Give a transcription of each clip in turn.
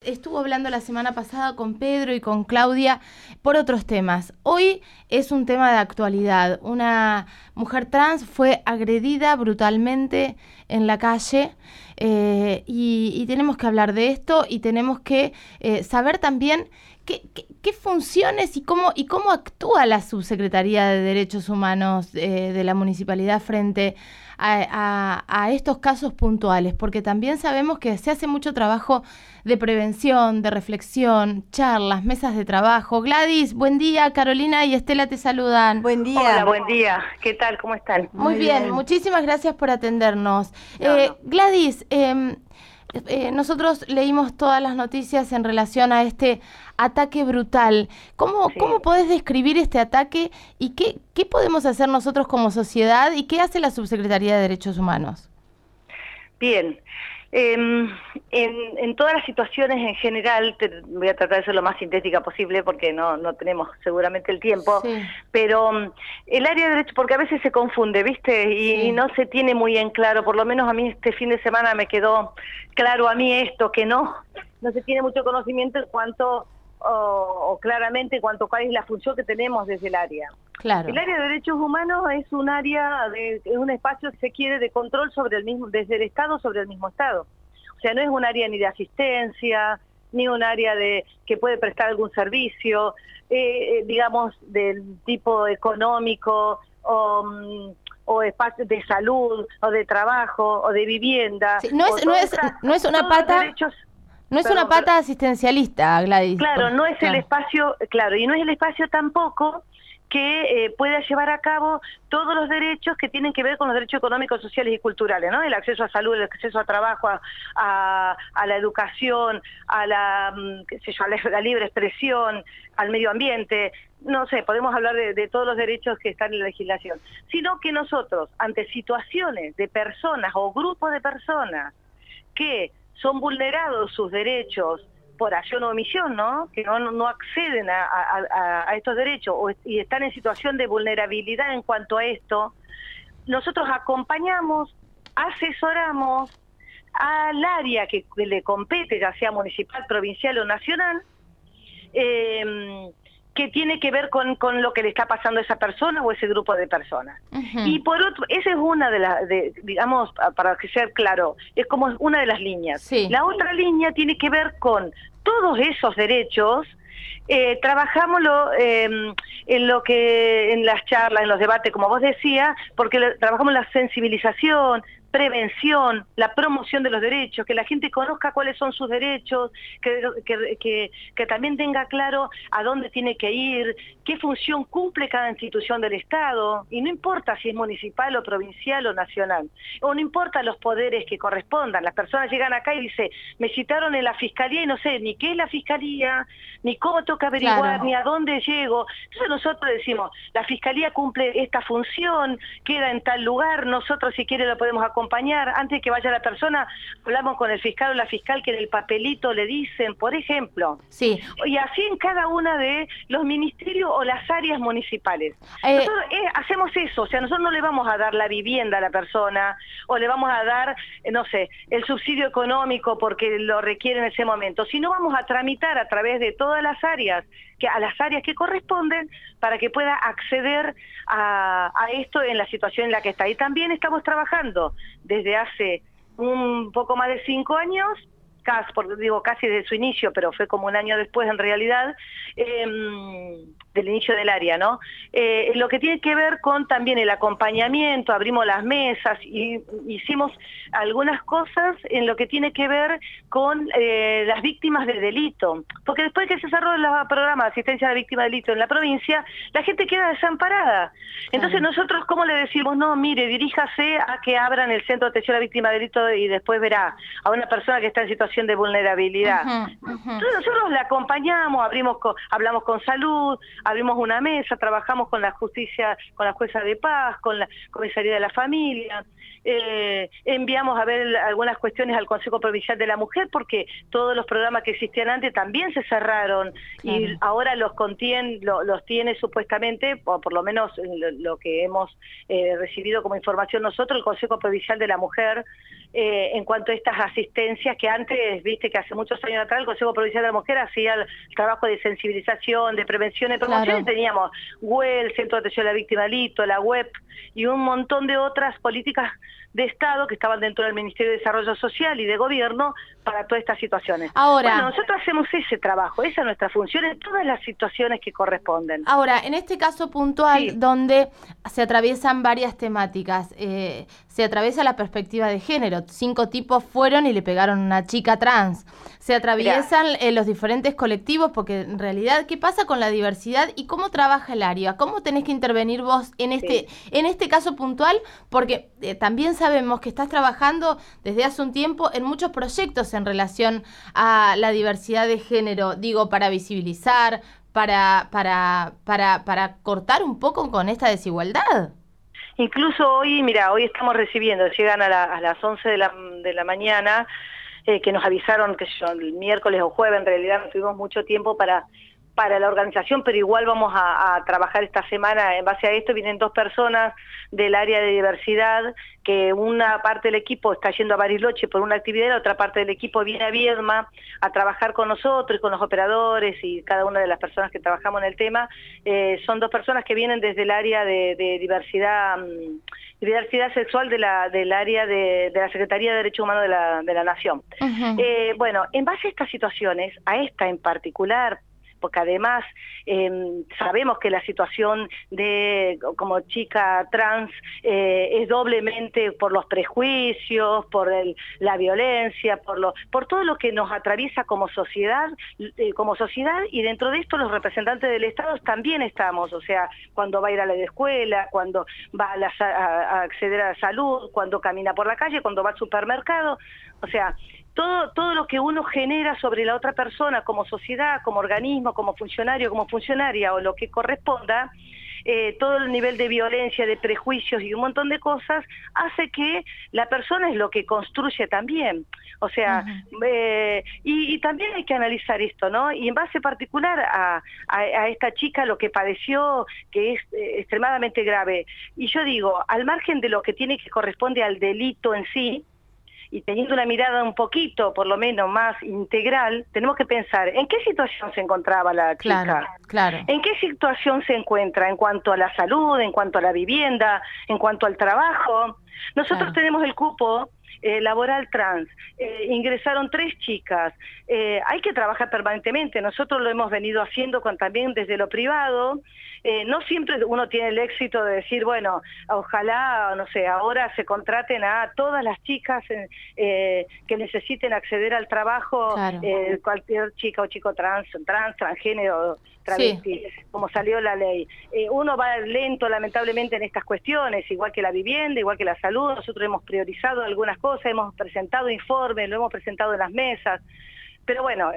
estuvo hablando la semana pasada con Pedro y con Claudia por otros temas. Hoy es un tema de actualidad. Una mujer trans fue agredida brutalmente en la calle y tenemos que hablar de esto y tenemos que saber también qué funciones y cómo actúa la Subsecretaría de Derechos Humanos de la Municipalidad frente a estos casos puntuales, porque también sabemos que se hace mucho trabajo de prevención, de reflexión, charlas, mesas de trabajo. Gladys, buen día. Carolina y Estela te saludan. Buen día. Hola, buen día. ¿Qué tal? ¿Cómo están? Muy bien, muchísimas gracias por atendernos. No. Gladys, nosotros leímos todas las noticias en relación a este ataque brutal. ¿Cómo podés describir este ataque y qué podemos hacer nosotros como sociedad y qué hace la Subsecretaría de Derechos Humanos? Bien. En todas las situaciones en general, voy a tratar de ser lo más sintética posible porque no tenemos seguramente el tiempo, Sí. pero el área de derecho, porque a veces se confunde, ¿viste? Y no se tiene muy en claro, por lo menos a mí este fin de semana me quedó claro a mí esto, que no se tiene mucho conocimiento en cuanto, o claramente cuál es la función que tenemos desde el área. Claro. El área de derechos humanos es un área, es un espacio, si se quiere, de control sobre el mismo, desde el Estado sobre el mismo Estado. O sea, no es un área ni de asistencia, ni un área que puede prestar algún servicio, digamos, del tipo económico o espacios de salud, o de trabajo, o de vivienda. Sí, no es una pata. No es una pata asistencialista, Gladys. Claro, no es el espacio, claro, y no es el espacio tampoco que pueda llevar a cabo todos los derechos que tienen que ver con los derechos económicos, sociales y culturales, ¿no? El acceso a salud, el acceso a trabajo, a la educación, a la libre expresión, al medio ambiente. No sé, podemos hablar de todos los derechos que están en la legislación. Sino que nosotros, ante situaciones de personas o grupos de personas que son vulnerados sus derechos por acción o omisión, ¿no? Que no acceden a estos derechos y están en situación de vulnerabilidad en cuanto a esto, nosotros acompañamos, asesoramos al área que le compete, ya sea municipal, provincial o nacional, que tiene que ver con lo que le está pasando a esa persona o ese grupo de personas. Uh-huh. Y por otro, esa es una de las, digamos, para que sea claro, es como una de las líneas. Sí. La otra línea tiene que ver con todos esos derechos. Trabajámoslo en las charlas, en los debates, como vos decías, porque trabajamos la sensibilización, prevención, la promoción de los derechos, que la gente conozca cuáles son sus derechos, que también tenga claro a dónde tiene que ir, qué función cumple cada institución del Estado, y no importa si es municipal o provincial o nacional, o no importa los poderes que correspondan. Las personas llegan acá y dicen, me citaron en la fiscalía y no sé ni qué es la fiscalía, ni cómo tengo que averiguar, claro, ni a dónde llego. Entonces nosotros decimos, la fiscalía cumple esta función, queda en tal lugar, nosotros si quiere lo podemos acompañar, antes de que vaya la persona, hablamos con el fiscal o la fiscal que en el papelito le dicen, por ejemplo. Sí. Y así en cada una de los ministerios o las áreas municipales. Nosotros hacemos eso, o sea, nosotros no le vamos a dar la vivienda a la persona, o le vamos a dar, no sé, el subsidio económico porque lo requiere en ese momento, sino vamos a tramitar a través de todas las áreas, a las áreas que corresponden, para que pueda acceder a esto en la situación en la que está. Y también estamos trabajando desde hace un poco más de 5 años, casi desde su inicio, pero fue como un año después en realidad, del inicio del área, ¿no? Lo que tiene que ver con también el acompañamiento, abrimos las mesas y hicimos algunas cosas en lo que tiene que ver con las víctimas de delito, porque después que se cerró el programa de asistencia a la víctima de delito en la provincia, la gente queda desamparada. Entonces nosotros, ¿cómo le decimos? No, mire, diríjase a que abran el centro de atención a la víctima de delito y después verá a una persona que está en situación de vulnerabilidad. Entonces nosotros la acompañamos, hablamos con salud, abrimos una mesa, trabajamos con la justicia, con la jueza de paz, con la comisaría de la familia, enviamos a ver algunas cuestiones al Consejo Provincial de la Mujer, porque todos los programas que existían antes también se cerraron, claro. Y ahora los tiene supuestamente, o por lo menos lo que hemos recibido como información nosotros, el Consejo Provincial de la Mujer, en cuanto a estas asistencias que antes, viste que hace muchos años atrás el Consejo Provincial de la Mujer hacía el trabajo de sensibilización, de prevención y promoción, claro. Teníamos WEL, el Centro de Atención a la Víctima Lito, la web y un montón de otras políticas de Estado que estaban dentro del Ministerio de Desarrollo Social y de Gobierno para todas estas situaciones. Ahora, bueno, nosotros hacemos ese trabajo, esa es nuestra función en todas las situaciones que corresponden. Ahora, en este caso puntual, sí, donde se atraviesan varias temáticas, se atraviesa la perspectiva de género. 5 tipos fueron y le pegaron a una chica trans. Se atraviesan los diferentes colectivos, porque en realidad, ¿qué pasa con la diversidad y cómo trabaja el área? ¿Cómo tenés que intervenir vos en este caso puntual? Porque también sabemos que estás trabajando desde hace un tiempo en muchos proyectos en relación a la diversidad de género, digo, para visibilizar, para cortar un poco con esta desigualdad. Incluso hoy, mira, hoy estamos recibiendo, llegan a las 11 de la mañana, que nos avisaron que el miércoles o jueves, en realidad no tuvimos mucho tiempo para la organización, pero igual vamos a trabajar esta semana en base a esto. Vienen 2 personas del área de diversidad, que una parte del equipo está yendo a Bariloche por una actividad, la otra parte del equipo viene a Viedma a trabajar con nosotros y con los operadores y cada una de las personas que trabajamos en el tema. Son 2 personas que vienen desde el área de diversidad sexual del área de la Secretaría de Derechos Humanos de la Nación. Uh-huh. Bueno, en base a estas situaciones, a esta en particular, porque además sabemos que la situación como chica trans es doblemente por los prejuicios, por la violencia, por todo lo que nos atraviesa como sociedad, y dentro de esto los representantes del Estado también estamos, o sea, cuando va a ir a la escuela, cuando va a acceder a la salud, cuando camina por la calle, cuando va al supermercado, o sea, todo lo que uno genera sobre la otra persona como sociedad, como organismo, como funcionario, como funcionaria o lo que corresponda, todo el nivel de violencia, de prejuicios y un montón de cosas hace que la persona es lo que construye también. O sea, uh-huh. Y también hay que analizar esto, ¿no? Y en base particular a esta chica, lo que padeció, que es extremadamente grave. Y yo digo, al margen de lo que corresponde al delito en sí, y teniendo una mirada un poquito, por lo menos, más integral, tenemos que pensar en qué situación se encontraba la chica, claro. En qué situación se encuentra en cuanto a la salud, en cuanto a la vivienda, en cuanto al trabajo. Nosotros tenemos el cupo laboral trans, ingresaron 3 chicas, hay que trabajar permanentemente, nosotros lo hemos venido haciendo también desde lo privado. No siempre uno tiene el éxito de decir, bueno, ojalá, no sé, ahora se contraten a todas las chicas que necesiten acceder al trabajo, claro. Cualquier chica o chico transgénero, travesti, sí. Como salió la ley. Uno va lento, lamentablemente, en estas cuestiones, igual que la vivienda, igual que la salud. Nosotros hemos priorizado algunas cosas, hemos presentado informes, lo hemos presentado en las mesas. Pero bueno,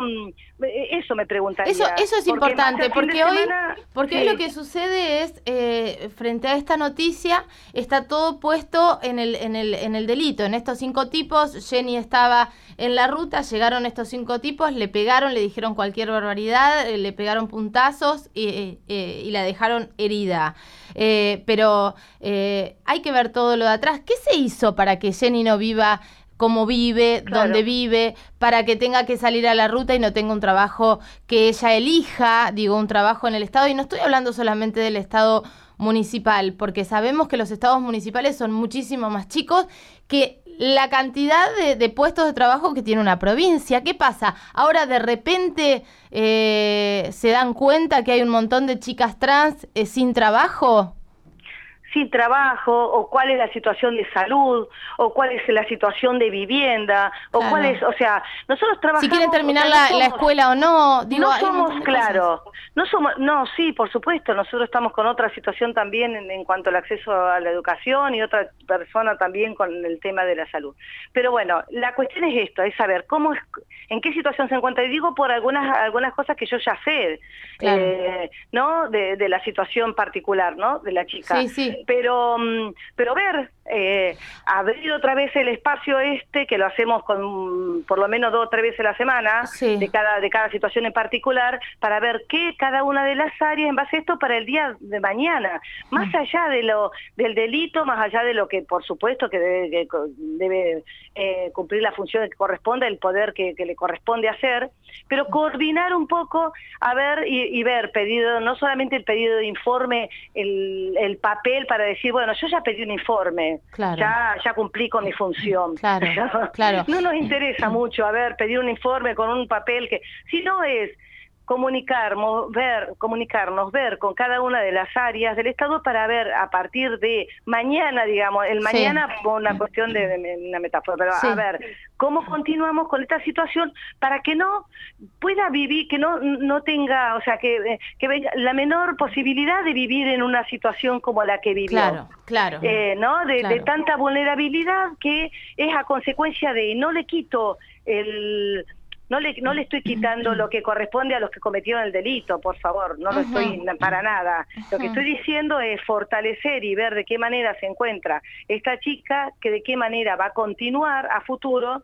eso me preguntaría. Eso es importante, porque hoy lo que sucede es, frente a esta noticia, está todo puesto en el delito. En estos 5 tipos, Jenny estaba en la ruta, llegaron estos 5 tipos, le pegaron, le dijeron cualquier barbaridad, le pegaron puntazos y la dejaron herida. Pero hay que ver todo lo de atrás. ¿Qué se hizo para que Jenny no viva cómo vive, claro. Dónde vive, para que tenga que salir a la ruta y no tenga un trabajo que ella elija, digo, un trabajo en el Estado? Y no estoy hablando solamente del Estado municipal, porque sabemos que los estados municipales son muchísimo más chicos que la cantidad de puestos de trabajo que tiene una provincia. ¿Qué pasa? Ahora de repente se dan cuenta que hay un montón de chicas trans sin trabajo. sin trabajo, o cuál es la situación de salud, o cuál es la situación de vivienda, o cuál es, o sea, nosotros trabajamos... Si quieren terminar la escuela o no, digo, no somos, claro, no somos, no, sí, por supuesto, nosotros estamos con otra situación también en cuanto al acceso a la educación y otra persona también con el tema de la salud. Pero bueno, la cuestión es esto, es saber cómo es, en qué situación se encuentra, y digo por algunas cosas que yo ya sé, claro. ¿No? De la situación particular, ¿no? De la chica. Sí, sí. Pero ver, abrir otra vez el espacio que lo hacemos con por lo menos 2 o 3 veces a la semana, sí. de cada situación en particular, para ver qué cada una de las áreas en base a esto para el día de mañana, más allá del delito, más allá de lo que por supuesto que debe cumplir la función que corresponde, el poder que le corresponde hacer, pero coordinar un poco, a ver y ver pedido, no solamente el pedido de informe, el papel para decir, bueno, yo ya pedí un informe, claro. ya cumplí con mi función. Claro, claro. No nos interesa mucho, a ver, pedir un informe con un papel que, si no es comunicarnos, ver con cada una de las áreas del Estado para ver a partir de mañana, digamos, el mañana sí. Por una cuestión de una metáfora, pero sí. A ver, cómo continuamos con esta situación para que no pueda vivir, que no tenga, o sea, que venga la menor posibilidad de vivir en una situación como la que vivió. Claro, claro. ¿No? Claro. De tanta vulnerabilidad que es a consecuencia de, no le quito no le estoy quitando lo que corresponde a los que cometieron el delito, por favor, no lo estoy para nada. Lo que estoy diciendo es fortalecer y ver de qué manera se encuentra esta chica, que de qué manera va a continuar a futuro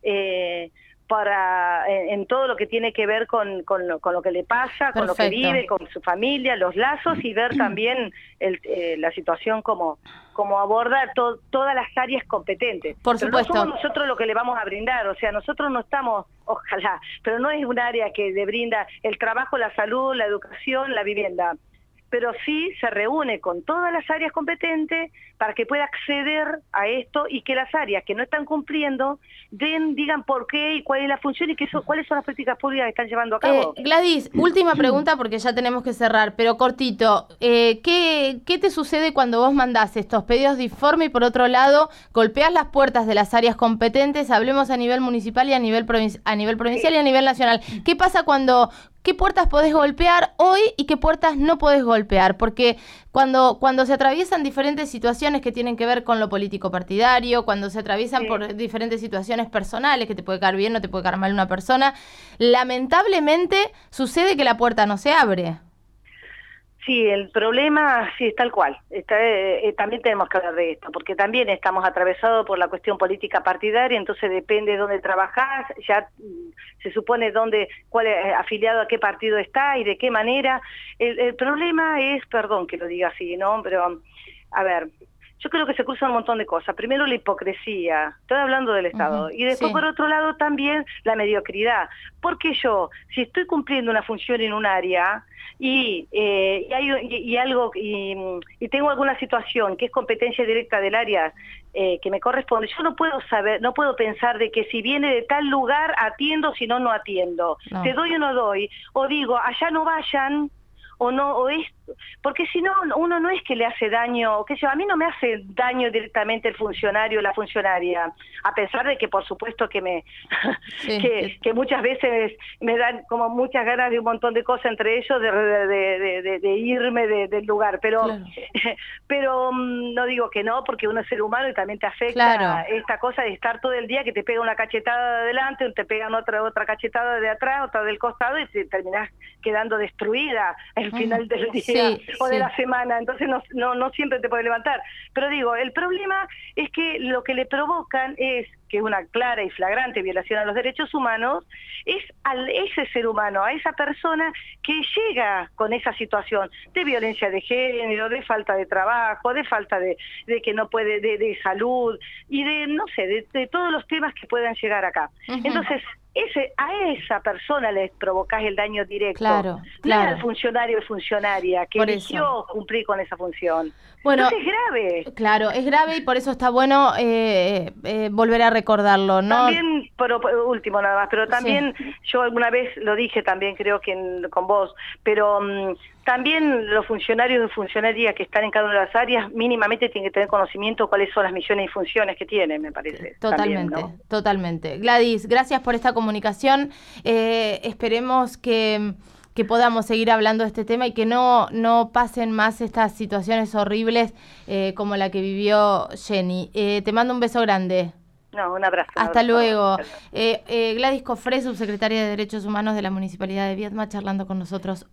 en todo lo que tiene que ver con lo que le pasa, con lo que vive, con su familia, los lazos, y ver también la situación como aborda todas las áreas competentes. Por supuesto. No somos nosotros lo que le vamos a brindar, o sea, nosotros no estamos, ojalá, pero no es un área que le brinda el trabajo, la salud, la educación, la vivienda, pero sí se reúne con todas las áreas competentes para que pueda acceder a esto, y que las áreas que no están cumpliendo digan por qué y cuál es la función y cuáles son las políticas públicas que están llevando a cabo. Gladys, última pregunta porque ya tenemos que cerrar, pero cortito. ¿Qué te sucede cuando vos mandás estos pedidos de informe y por otro lado golpeás las puertas de las áreas competentes? Hablemos a nivel municipal y a nivel provincial y a nivel nacional. ¿Qué pasa qué puertas podés golpear hoy y qué puertas no podés golpear? Porque cuando se atraviesan diferentes situaciones que tienen que ver con lo político partidario, cuando se atraviesan por diferentes situaciones personales, que te puede caer bien o te puede caer mal una persona, lamentablemente sucede que la puerta no se abre. Sí, el problema sí es tal cual. También tenemos que hablar de esto, porque también estamos atravesados por la cuestión política partidaria, entonces depende de dónde trabajás, ya se supone cuál es, afiliado a qué partido está y de qué manera. El problema es, perdón que lo diga así, ¿no? Pero, a ver, yo creo que se cruzan un montón de cosas. Primero la hipocresía, estoy hablando del Estado, y después por otro lado también la mediocridad. Porque yo, si estoy cumpliendo una función en un área y tengo alguna situación que es competencia directa del área que me corresponde, yo no puedo pensar de que si viene de tal lugar atiendo, si no, no atiendo. No. Te doy o no doy, o digo, allá no vayan, o no, porque si no, uno no es que le hace daño, a mí no me hace daño directamente el funcionario o la funcionaria, a pesar de que por supuesto que que muchas veces me dan como muchas ganas de un montón de cosas, entre ellos de irme del lugar, pero claro. Pero no digo que no, porque uno es ser humano y también te afecta esta cosa de estar todo el día que te pega una cachetada de adelante, te pegan otra cachetada de atrás, otra del costado, y te terminás quedando destruida al final del día. O de la semana, entonces no siempre te puede levantar. Pero digo, el problema es que lo que le provocan es que es una clara y flagrante violación a los derechos humanos, es a ese ser humano, a esa persona que llega con esa situación de violencia de género, de falta de trabajo, de falta de que no puede, de salud, y de todos los temas que puedan llegar acá. Entonces, a esa persona le provocás el daño directo, no al funcionario o funcionaria que eligió cumplir con esa función. Bueno, entonces es grave. Claro, es grave, y por eso está bueno volver a recordar recordarlo, ¿no? También, pero último nada más, pero también yo alguna vez lo dije también, creo que con vos, pero también los funcionarios y funcionarias que están en cada una de las áreas mínimamente tienen que tener conocimiento de cuáles son las misiones y funciones que tienen, me parece. Totalmente, también, ¿no? Totalmente. Gladys, gracias por esta comunicación. Esperemos que podamos seguir hablando de este tema y que no pasen más estas situaciones horribles como la que vivió Jenny. Te mando un beso grande. No, un abrazo. Hasta luego. Gladys Cofré, subsecretaria de Derechos Humanos de la Municipalidad de Viedma, charlando con nosotros.